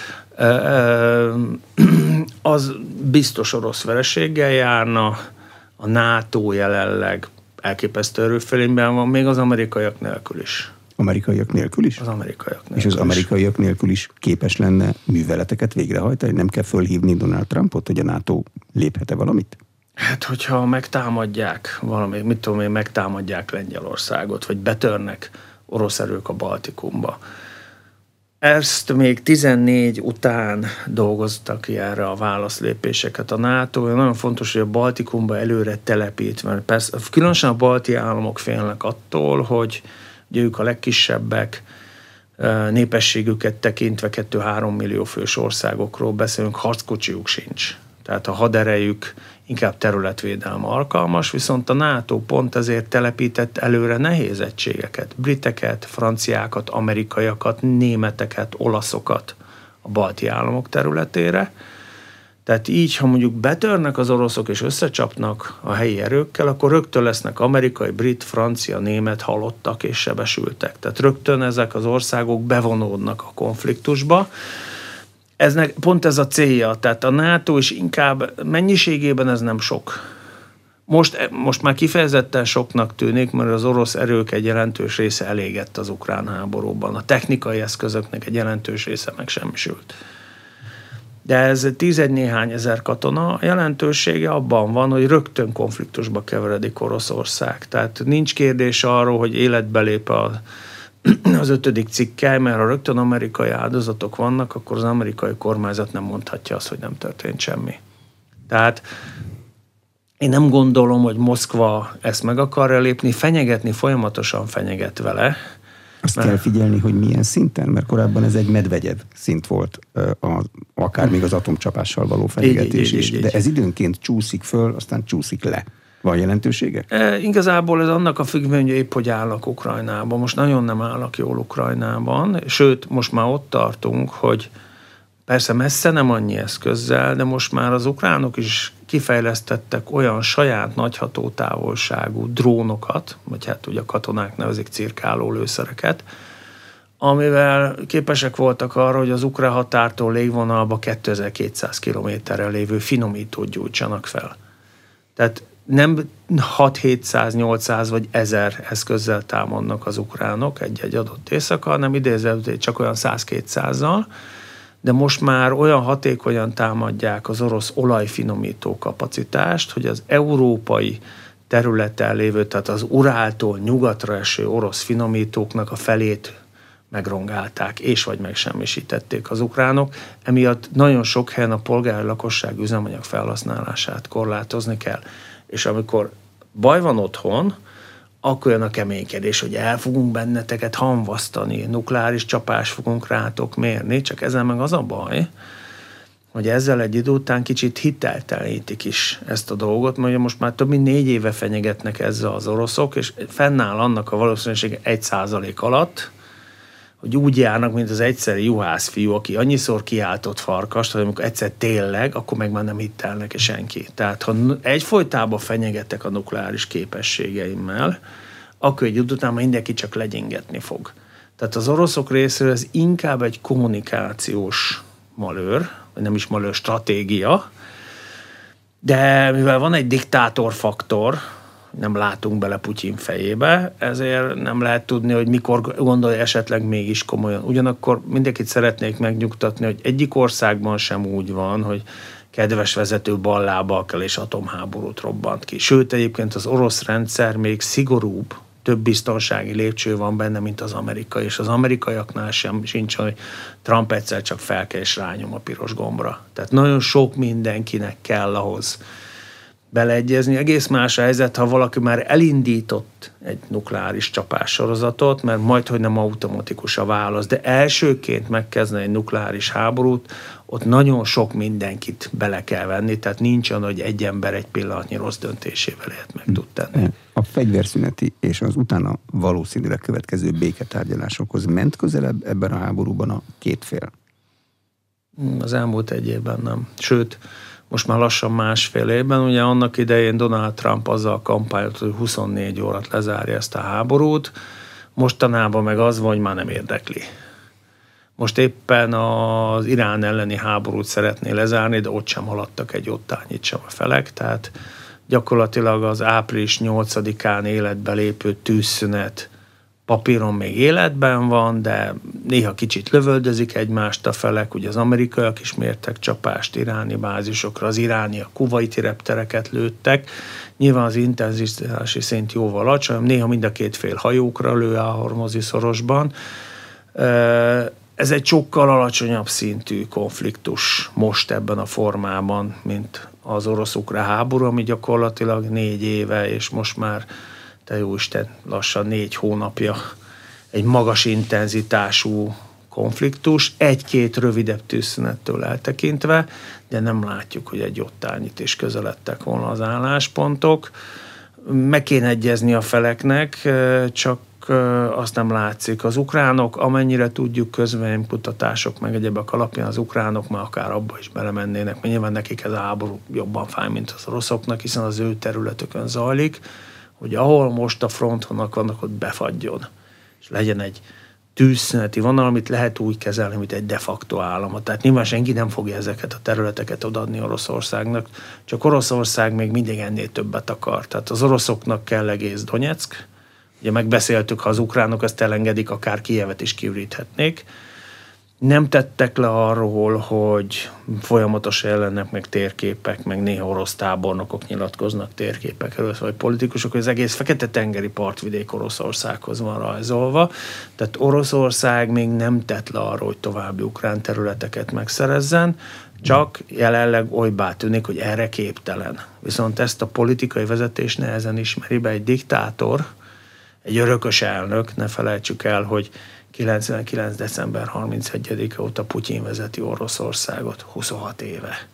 Az biztos orosz vereséggel járna, a NATO jelenleg elképesztő erőfölényben van, még az amerikaiak nélkül is. Amerikaiak nélkül is? Az amerikaiak nélkül És az amerikaiak nélkül is képes lenne műveleteket végrehajtani? Nem kell fölhívni Donald Trumpot, hogy a NATO léphet-e valamit? Hát, hogyha megtámadják valami, mit tudom én, megtámadják Lengyelországot, vagy betörnek orosz erők a Baltikumba. Ezt még tizennégy után dolgoztak ki erre a válaszlépéseket a NATO. Nagyon fontos, hogy a Baltikumba előre telepít, mert persze különösen a balti államok félnek attól, hogy ugye ők a legkisebbek, népességüket tekintve kettő-három millió fős országokról beszélünk, harckocsijuk sincs. Tehát a haderejük inkább területvédelme alkalmas, viszont a NATO pont ezért telepített előre nehéz egységeket, briteket, franciákat, amerikaiakat, németeket, olaszokat a balti államok területére. Tehát így, ha mondjuk betörnek az oroszok és összecsapnak a helyi erőkkel, akkor rögtön lesznek amerikai, brit, francia, német halottak és sebesültek. Tehát rögtön ezek az országok bevonódnak a konfliktusba. Eznek pont ez a célja, tehát a NATO is inkább mennyiségében ez nem sok. Most, most már kifejezetten soknak tűnik, mert az orosz erők egy jelentős része elégett az ukrán háborúban. A technikai eszközöknek egy jelentős része megsemmisült. De ez tizennéhány ezer katona jelentősége abban van, hogy rögtön konfliktusba keveredik Oroszország. Tehát nincs kérdés arról, hogy életbe lép a az ötödik cikkely, mert ha rögtön amerikai áldozatok vannak, akkor az amerikai kormányzat nem mondhatja azt, hogy nem történt semmi. Tehát én nem gondolom, hogy Moszkva ezt meg akarja lépni, fenyegetni, folyamatosan fenyeget vele. Azt mert... kell figyelni, hogy milyen szinten, mert korábban ez egy Medvegyev szint volt, a, akár még az atomcsapással való fenyegetés így, így, is. Így, így. De ez időnként csúszik föl, aztán csúszik le. Van jelentősége? E, igazából ez annak a függvény, hogy épp hogy állnak Ukrajnában. Most nagyon nem állnak jól Ukrajnában, sőt, most már ott tartunk, hogy persze messze nem annyi eszközzel, de most már az ukránok is kifejlesztettek olyan saját nagyhatótávolságú drónokat, vagy hát ugye a katonák nevezik cirkáló lőszereket, amivel képesek voltak arra, hogy az ukrán határtól légvonalba kétezer-kétszáz kilométerre lévő finomítót gyújtsanak fel. Tehát nem hat-hétszáz-nyolcszáz vagy ezer eszközzel támadnak az ukránok egy-egy adott éjszaka, hanem idézőjelben csak olyan száz-kétszázzal, de most már olyan hatékonyan támadják az orosz olajfinomító kapacitást, hogy az európai területen lévő, tehát az Uráltól nyugatra eső orosz finomítóknak a felét megrongálták, és vagy megsemmisítették az ukránok. Emiatt nagyon sok helyen a polgári lakosság üzemanyag felhasználását korlátozni kell. És amikor baj van otthon, akkor jön a keménykedés, hogy el fogunk benneteket hamvasztani, nukleáris csapás fogunk rátok mérni, csak ezzel meg az a baj, hogy ezzel egy idő után kicsit hiteltelenítik is ezt a dolgot, mert most már több mint négy éve fenyegetnek ezzel az oroszok, és fennáll annak a valószínűség egy százalék alatt, hogy úgy járnak, mint az egyszeri juhász fiú, aki annyiszor kiáltott farkast, hogy amikor egyszer tényleg, akkor meg már nem hittel neki senki. Tehát ha egyfolytában fenyegettek a nukleáris képességeimmel, akkor egy idő után mindenki csak legyingetni fog. Tehát az oroszok részéről ez inkább egy kommunikációs malőr, vagy nem is malőr, stratégia, de mivel van egy diktátorfaktor, nem látunk bele Putyin fejébe, ezért nem lehet tudni, hogy mikor gondolja esetleg mégis komolyan. Ugyanakkor mindenkit szeretnék megnyugtatni, hogy egyik országban sem úgy van, hogy kedves vezető ballábbal kell és atomháborút robbant ki. Sőt, egyébként az orosz rendszer még szigorúbb, több biztonsági lépcső van benne, mint az amerikai, és az amerikaiaknál sem sincs, hogy Trump egyszer csak fel kell és rányom a piros gombra. Tehát nagyon sok mindenkinek kell ahhoz beleegyezni. Egész más a helyzet, ha valaki már elindított egy nukleáris csapássorozatot, mert majdhogy nem automatikus a válasz, de elsőként megkezdeni egy nukleáris háborút, ott nagyon sok mindenkit bele kell venni, tehát nincs olyan, hogy egy ember egy pillanatnyi rossz döntésével lehet meg tud tenni. A fegyverszüneti és az utána valószínűleg következő béketárgyalásokhoz ment közelebb ebben a háborúban a két fél? Az elmúlt egy évben nem. Sőt, most már lassan másfél évben, ugye annak idején Donald Trump azzal kampányolt, hogy huszonnégy órát lezárja ezt a háborút, mostanában meg az van, hogy már nem érdekli. Most éppen az Irán elleni háborút szeretné lezárni, de ott sem haladtak egy ottányit sem a felek, tehát gyakorlatilag az április nyolcadikán életbe lépő tűzszünet papíron még életben van, de néha kicsit lövöldözik egymást a felek, ugye az amerikaiak is mértek csapást iráni bázisokra, az irániak kuvaiti reptereket lőttek, nyilván az intenzitási szint jóval alacsony, néha mind a két fél hajókra lő a hormuzi szorosban. Ez egy sokkal alacsonyabb szintű konfliktus most ebben a formában, mint az orosz-ukrán háború, ami gyakorlatilag négy éve, és most már te jóisten, lassan négy hónapja egy magas intenzitású konfliktus, egy-két rövidebb tűzszünettől eltekintve, de nem látjuk, hogy egy ottányit is közeledtek volna az álláspontok. Meg kéne egyezni a feleknek, csak azt nem látszik. Az ukránok, amennyire tudjuk, közvéleménykutatások meg egyebek alapján az ukránok már akár abba is belemennének, mert nyilván nekik ez a háború jobban fáj, mint az oroszoknak, hiszen az ő területükön zajlik, hogy ahol most a frontonnak vannak, ott befagyjon. És legyen egy tűzszüneti vonal, amit lehet úgy kezelni, mint egy de facto államot. Tehát nyilván senki nem fogja ezeket a területeket odaadni Oroszországnak, csak Oroszország még mindig ennél többet akar. Tehát az oroszoknak kell egész Donyeck. Ugye megbeszéltük, ha az ukránok ezt elengedik, akár Kijevet is kiüríthetnék. Nem tettek le arról, hogy folyamatosan jelennek meg térképek, meg néha orosz tábornokok nyilatkoznak térképekről, vagy politikusok, hogy az egész Fekete-tengeri partvidék Oroszországhoz van rajzolva. Tehát Oroszország még nem tett le arról, hogy további ukrán területeket megszerezzen, csak jelenleg olybá tűnik, hogy erre képtelen. Viszont ezt a politikai vezetés nehezen ismeri be egy diktátor, egy örökös elnök, ne felejtsük el, hogy kilencvenkilenc december harmincegyedike óta Putyin vezeti Oroszországot, huszonhat éve.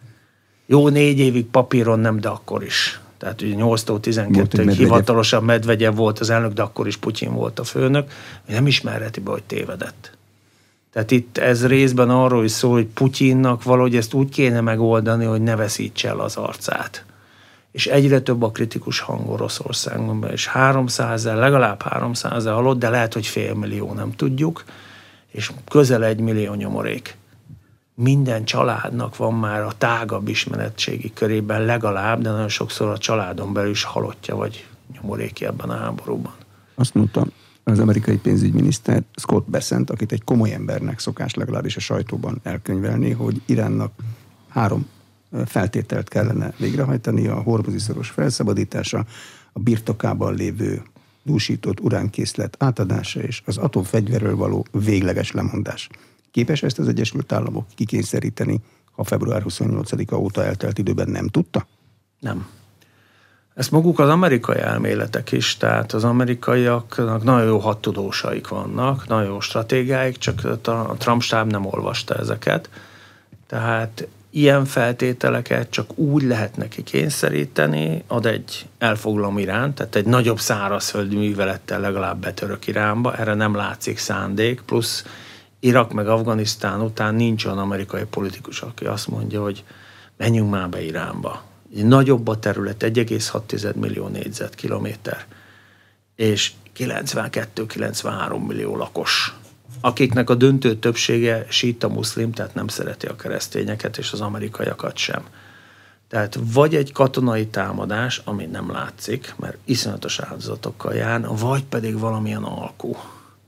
Jó négy évig papíron nem, de akkor is. Tehát ugye nyolctól tizenkettőig hivatalosan Medvegyev volt az elnök, de akkor is Putyin volt a főnök. Nem ismerheti be, hogy tévedett. Tehát itt ez részben arról is szól, hogy Putyinnak valahogy ezt úgy kéne megoldani, hogy ne veszítse el az arcát. És egyre több a kritikus hang Oroszországban, és háromszázezer, legalább háromszázezer halott, de lehet, hogy félmillió, nem tudjuk, és közel egy millió nyomorék. Minden családnak van már a tágabb ismeretségi körében legalább, de nagyon sokszor a családon belül is halottja vagy nyomoréki ebben a háborúban. Azt mondta az amerikai pénzügyminiszter Scott Bessent, akit egy komoly embernek szokás legalábbis a sajtóban elkönyvelni, hogy Iránnak három feltételt kellene végrehajtani: a hormuzi-szoros felszabadítása, a birtokában lévő dúsított uránkészlet átadása és az atomfegyverről való végleges lemondás. Képes ezt az Egyesült Államok kikényszeríteni, ha február huszonnyolcadika óta eltelt időben nem tudta? Nem. Ezt maguk az amerikai elméletek is, tehát az amerikaiaknak nagyon jó hadtudósaik vannak, nagyon jó stratégiáik, csak a Trump stáb nem olvasta ezeket. Tehát ilyen feltételeket csak úgy lehet neki kényszeríteni, ad egy elfoglalom Irán, tehát egy nagyobb szárazföldi művelettel legalább betörök Iránba, erre nem látszik szándék, plusz Irak meg Afganisztán után nincs olyan amerikai politikus, aki azt mondja, hogy menjünk már be Iránba. Nagyobb a terület, egy egész hat millió négyzetkilométer, és kilencvenkettő-kilencvenhárom millió lakos, akiknek a döntő többsége síta muszlim, tehát nem szereti a keresztényeket és az amerikaiakat sem. Tehát vagy egy katonai támadás, ami nem látszik, mert iszonyatos áldozatokkal jár, vagy pedig valamilyen alkú.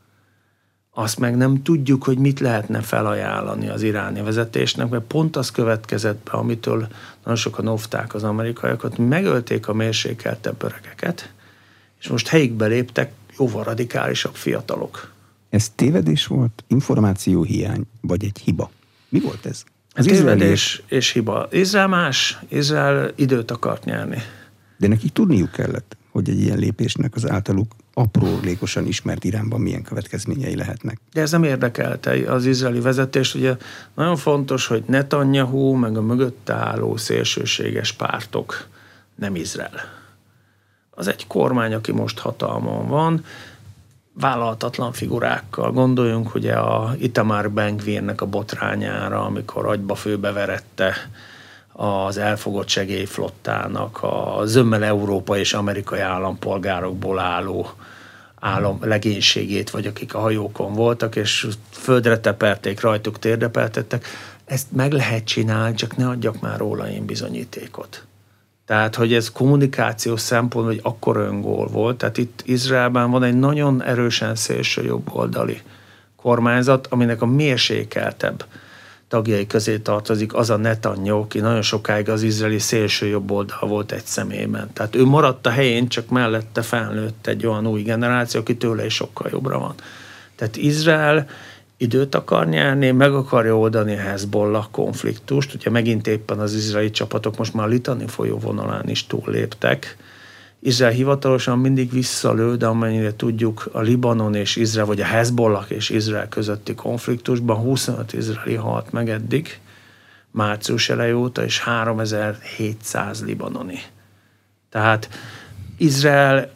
Azt meg nem tudjuk, hogy mit lehetne felajánlani az iráni vezetésnek, mert pont az következett be, amitől nagyon sokan óvták az amerikaiakat, megölték a mérsékeltebb öregeket, és most helyükbe léptek jóval radikálisabb fiatalok. Ez tévedés volt, információhiány, vagy egy hiba? Mi volt ez? Ez tévedés és hiba. Izrael más, Izrael időt akart nyerni. De nekik tudniuk kellett, hogy egy ilyen lépésnek az általuk aprólékosan ismert Iránban milyen következményei lehetnek. De ez nem érdekelte az izraeli vezetést. Ugye nagyon fontos, hogy Netanyahu meg a mögötte álló szélsőséges pártok nem Izrael. Az egy kormány, aki most hatalmon van, vállalhatatlan figurákkal. Gondoljunk ugye a Itamar Ben-Gvirnek a botrányára, amikor agyba főbeverette az elfogott segélyflottának a zömmel európai és amerikai állampolgárokból álló állam legénységét, vagy akik a hajókon voltak, és földre teperték, rajtuk térdepeltettek. Ezt meg lehet csinálni, csak ne adjak már róla én bizonyítékot. Tehát, hogy ez kommunikációs szempontból, hogy akkora öngól volt. Tehát itt Izraelben van egy nagyon erősen szélső jobboldali kormányzat, aminek a mérsékeltebb tagjai közé tartozik az a Netanyahu, aki nagyon sokáig az izraeli szélső jobboldal volt egy személyben. Tehát ő maradt a helyén, csak mellette felnőtt egy olyan új generáció, aki tőle is sokkal jobbra van. Tehát Izrael időt akar nyerni, meg akarja oldani a Hezbollah konfliktust. Ugye megint éppen az izraeli csapatok most már a Litani folyóvonalán is túlléptek. Izrael hivatalosan mindig visszalő, de amennyire tudjuk, a Libanon és Izrael, vagy a Hezbollah és Izrael közötti konfliktusban huszonöt izraeli halt meg eddig, március eleje óta, és háromezer-hétszáz libanoni. Tehát Izrael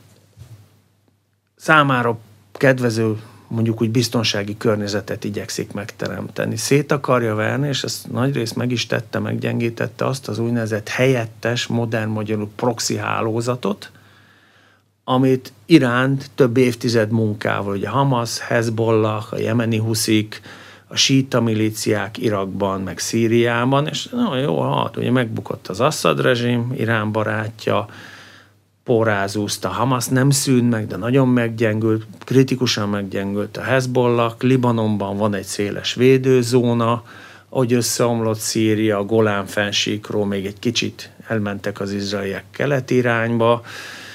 számára kedvező, mondjuk úgy biztonsági környezetet igyekszik megteremteni. Szét akarja verni, és ezt nagyrészt meg is tette, meggyengítette azt az úgynevezett helyettes, modern magyarul proxy hálózatot, amit Iránt több évtized munkával, ugye Hamas, Hezbollah, a jemeni huszik, a síta milíciák Irakban, meg Szíriában, és nagyon jól halt, ugye megbukott az Assad rezsim, Irán barátja, porrázúzta, Hamas nem szűnt meg, de nagyon meggyengült, kritikusan meggyengült a Hezbollah, Libanonban van egy széles védőzóna, ahogy összeomlott Szíria, a Golán fennsíkról még egy kicsit elmentek az izraeliek keleti irányba,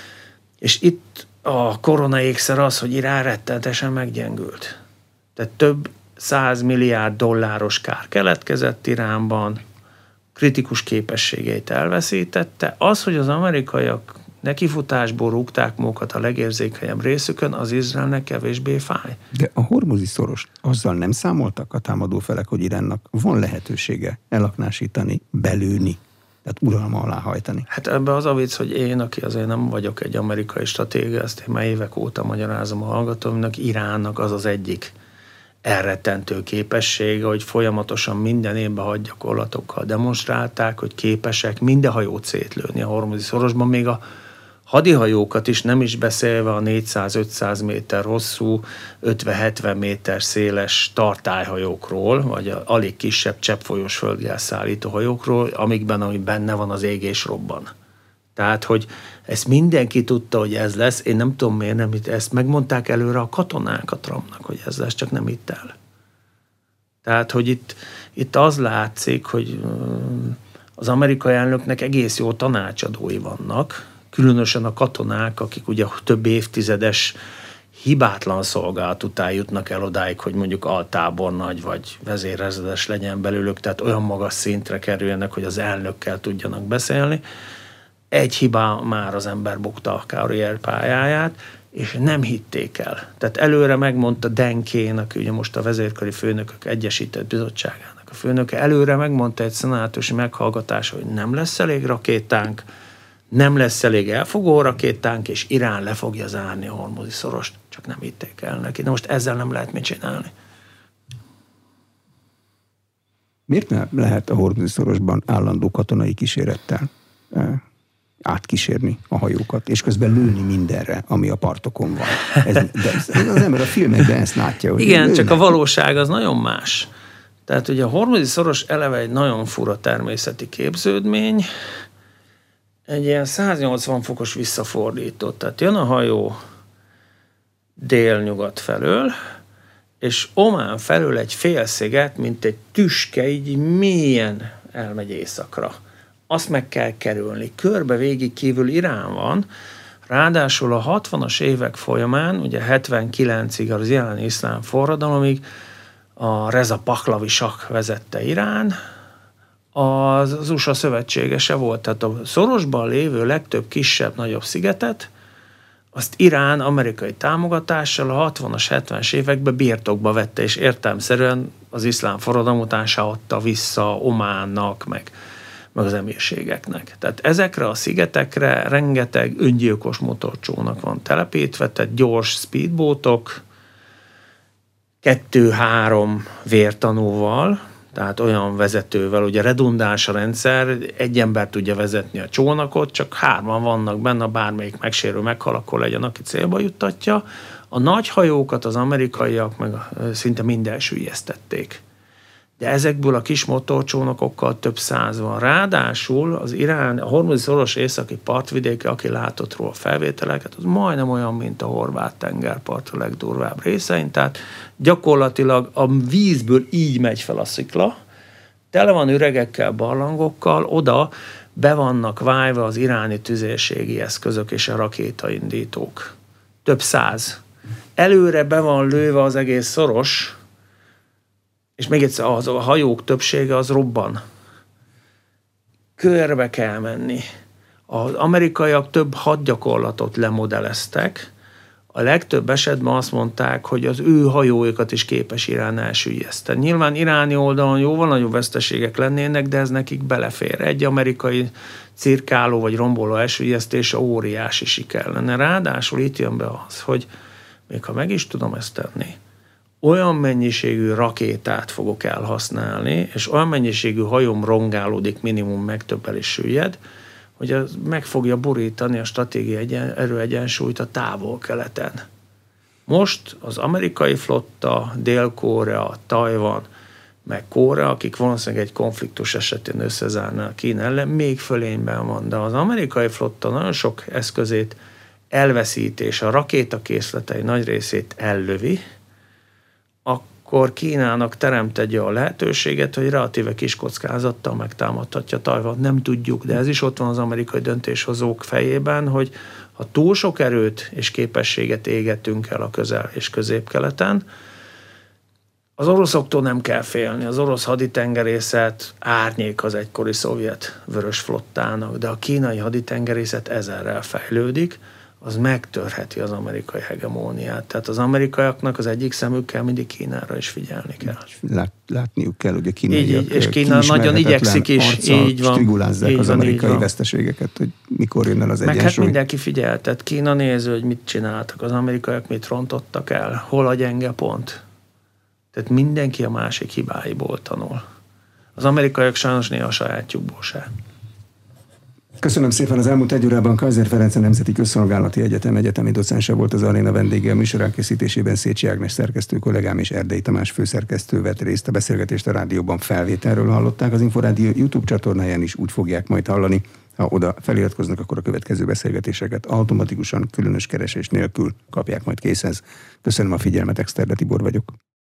és itt a korona ékszer az, hogy Irán rettenetesen meggyengült. Tehát több száz milliárd dolláros kár keletkezett Iránban, kritikus képességeit elveszítette. Az, hogy az amerikaiak nekifutásból rúgták magukat a legérzékenyebb részükön, az Izraelnek kevésbé fáj. De a hormuzi szoros, azzal nem számoltak a támadó felek, hogy Iránnak van lehetősége elaknásítani, belőni, tehát uralma alá hajtani? Hát ebben az a vicc, hogy én, aki azért nem vagyok egy amerikai stratégia, ezt én már évek óta magyarázom a hallgatóimnak, Iránnak az az egyik elrettentő képessége, hogy folyamatosan minden évben hadgyakorlatokkal demonstrálták, hogy képesek minden hajót szétlőni a hormuzi szorosban, még a hadihajókat is, nem is beszélve a négyszáz-ötszáz méter hosszú, ötven-hetven méter széles tartályhajókról, vagy a alig kisebb cseppfolyós földgáz szállító hajókról, amikben, ami benne van, az égés robban. Tehát, hogy ezt mindenki tudta, hogy ez lesz, én nem tudom miért nem, ezt megmondták előre a katonák a Trumpnak, hogy ez lesz, csak nem hitt el. Tehát, hogy itt, itt az látszik, hogy az amerikai elnöknek egész jó tanácsadói vannak, különösen a katonák, akik ugye több évtizedes hibátlan szolgálat után jutnak el odáig, hogy mondjuk altábornagy vagy vezérezredes legyen belőlük, tehát olyan magas szintre kerüljenek, hogy az elnökkel tudjanak beszélni. Egy hibá már az ember bukta a karrierpályáját, és nem hitték el. Tehát előre megmondta Dan Kane, aki ugye most a vezérkari főnökök egyesített bizottságának a főnöke előre megmondta egy szenátusi meghallgatás, hogy nem lesz elég rakétánk, nem lesz elég elfogó rakétánk, és Irán le fogja zárni a Hormuzi szorost. Csak nem hitték el neki. De most ezzel nem lehet mit csinálni. Miért nem lehet a Hormuzi szorosban állandó katonai kísérettel átkísérni a hajókat, és közben lőni mindenre, ami a partokon van? Ez, de az ember a filmekben ezt látja. Hogy igen, lőnek. Csak a valóság az nagyon más. Tehát ugye a Hormuzi szoros eleve egy nagyon fura természeti képződmény, egy ilyen száznyolcvan fokos visszafordított. Tehát jön a hajó délnyugat felől, és Omán felől egy félsziget, mint egy tüske, így mélyen elmegy északra. Azt meg kell kerülni. Körbe végig kívül Irán van, ráadásul a hatvanas évek folyamán, ugye hetvenkilencig az iráni iszlám forradalomig a Reza Pahlavi sakk vezette Irán, az, az u es á szövetségese volt, tehát a szorosban lévő legtöbb kisebb-nagyobb szigetet, azt Irán amerikai támogatással a hatvanas, hetvenes években birtokba vette, és értelemszerűen az iszlám forradalom után se adta vissza Ománnak, meg, meg az emírségeknek. Tehát ezekre a szigetekre rengeteg öngyilkos motorcsónak van telepítve, tehát gyors speedboatok, kettő-három vértanúval, tehát olyan vezetővel, ugye redundáns a rendszer, egy ember tudja vezetni a csónakot, csak hárman vannak benne, bármelyik megsérül, meghal, akkor legyen, aki célba juttatja. A nagy hajókat az amerikaiak meg szinte minden süllyesztették. De ezekből a kis motorcsónakokkal több száz van. Ráadásul az Irán, a Hormuzi szoros északi partvidéke, aki látott róla felvételeket, az majdnem olyan, mint a horvát tengerpart a legdurvább részein, tehát gyakorlatilag a vízből így megy fel a szikla, tele van üregekkel, barlangokkal, oda be vannak vájva az iráni tüzérségi eszközök és a rakétaindítók. Több száz. Előre be van lőve az egész szoros, és még egyszer, az, a hajók többsége az robban. Körbe kell menni. Az amerikaiak több hadgyakorlatot lemodeleztek. A legtöbb esetben azt mondták, hogy az ő hajóikat is képes Irán elsüllyeszteni. Nyilván iráni oldalon jóval nagyobb veszteségek lennének, de ez nekik belefér. Egy amerikai cirkáló vagy romboló elsüllyesztése óriási siker lenne. Ráadásul itt jön be az, hogy még ha meg is tudom ezt tenni, olyan mennyiségű rakétát fogok elhasználni, és olyan mennyiségű hajóm rongálódik, minimum megtöbbelés süllyed, hogy az meg fogja borítani a stratégiai egyen, erőegyensúlyt a távol-keleten. Most az amerikai flotta, Dél-Korea, Tajvan, meg Korea, akik valószínűleg egy konfliktus esetén összezárnál Kína ellen, még fölényben van, de az amerikai flotta nagyon sok eszközét elveszít, és a rakétakészletei nagy részét ellövi, akkor Kínának teremt egy olyan lehetőséget, hogy relatíve kis kockázattal megtámadhatja Tajvan. Nem tudjuk, de ez is ott van az amerikai döntéshozók fejében, hogy ha túl sok erőt és képességet égetünk el a közel- és középkeleten, az oroszoktól nem kell félni. Az orosz haditengerészet árnyék az egykori szovjet vörös flottának, de a kínai haditengerészet ezerrel fejlődik, az megtörheti az amerikai hegemóniát. Tehát az amerikaiaknak az egyik szemükkel mindig Kínára is figyelni kell. Lát, látniuk kell, hogy a kínaiak így, és Kína nagyon igyekszik is. Így van. Strigulázzák így az van, amerikai veszteségeket, hogy mikor jön el az meg egyensúly. hát mindenki figyel, tehát Kína néző, hogy mit csináltak, az amerikaiak mit rontottak el, hol a gyenge pont. Tehát mindenki a másik hibáiból tanul. Az amerikaiak sajnos néha a sajátjukból se. Köszönöm szépen, az elmúlt egy órában Kaiser Ferenc Nemzeti Közszolgálati Egyetem egyetemi docense volt az aréna vendége. A műsorán készítésében Szécsi Ágnes szerkesztő kollégám és Erdei Tamás főszerkesztő vett részt. A beszélgetést a rádióban felvételről hallották, az Inforádió YouTube csatornáján is úgy fogják majd hallani. Ha oda feliratkoznak, akkor a következő beszélgetéseket automatikusan, különös keresés nélkül kapják majd készhez. Köszönöm a figyelmet, Exterde Tibor vagyok.